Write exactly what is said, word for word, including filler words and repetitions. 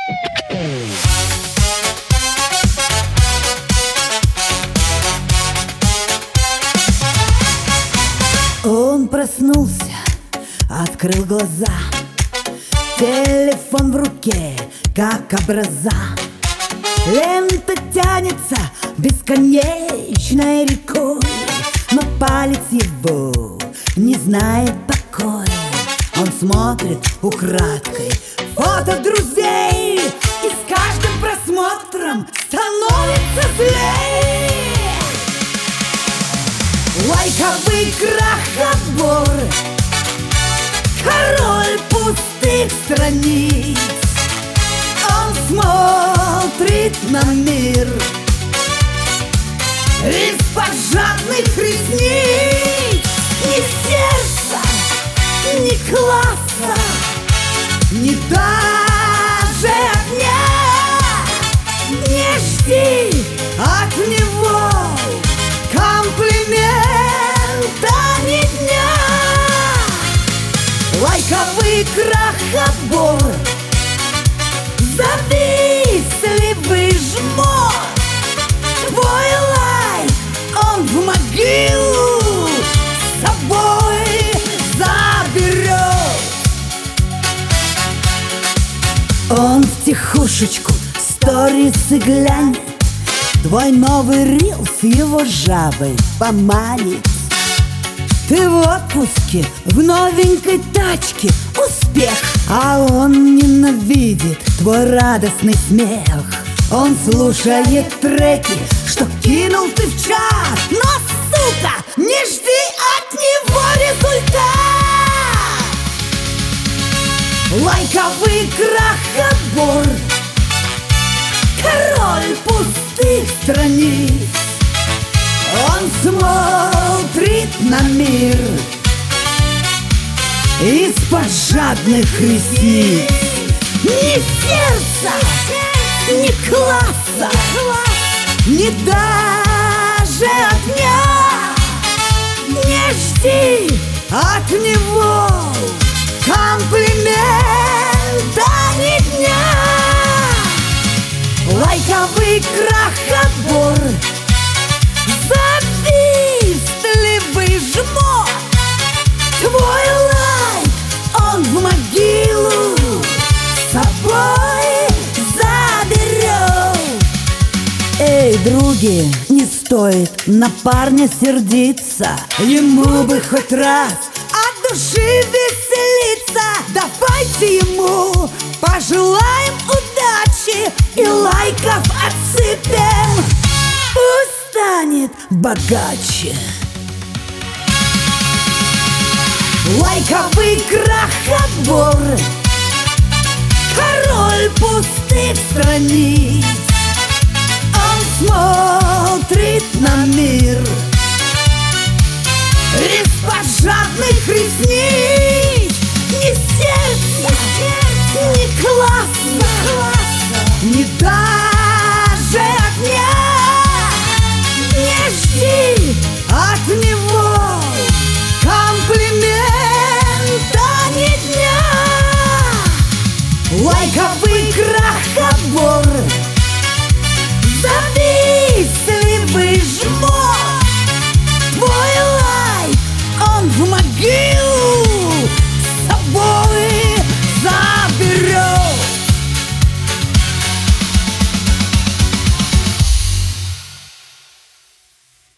Он проснулся, открыл глаза, телефон в руке, как образа. Лента тянется бесконечной рекой, но палец его не знает покоя. Он смотрит украдкой фото друзей, и с каждым просмотром становится злей. Лайковый крохобор, король пустых страниц. Он смотрит на мир из-под жадных ресниц. Ни сердца, ни класса, ни даже огня. Не жди от него комплимента ни дня. Лайковый крохобор, завистливый жмот. Твой лайк он в могилу с собой заберет. Он втихушечку сторисы глянет, твой новый рилс его жабой поманит. Ты в отпуске, в новенькой тачке, успех, а он ненавидит твой радостный смех. Он слушает треки, что кинул ты в чат, но, сука, не жди от него результат. Лайковый крохобор, король пустых страниц. Он смотрит на мир из-под жадных ресниц. Ни сердца, ни класса, ни даже огня. Не жди от него комплимента ни дня. Лайковый крохобор, завистливый жмот. Твой лайк он в могилу с собой заберет. Эй, други, не стоит на парня сердиться. Ему бы хоть раз от души веселиться. Давайте ему пожелаем удачи и лайков отсыпем. Пусть станет богаче. Лайковый крохобор, король пустых страниц. Он смотрит на мир из-под жадных ресниц. Ни сердца, ни класса, ни даже огня. Не жди от него комплимента ни дня. Лайковый крохобор, завистливый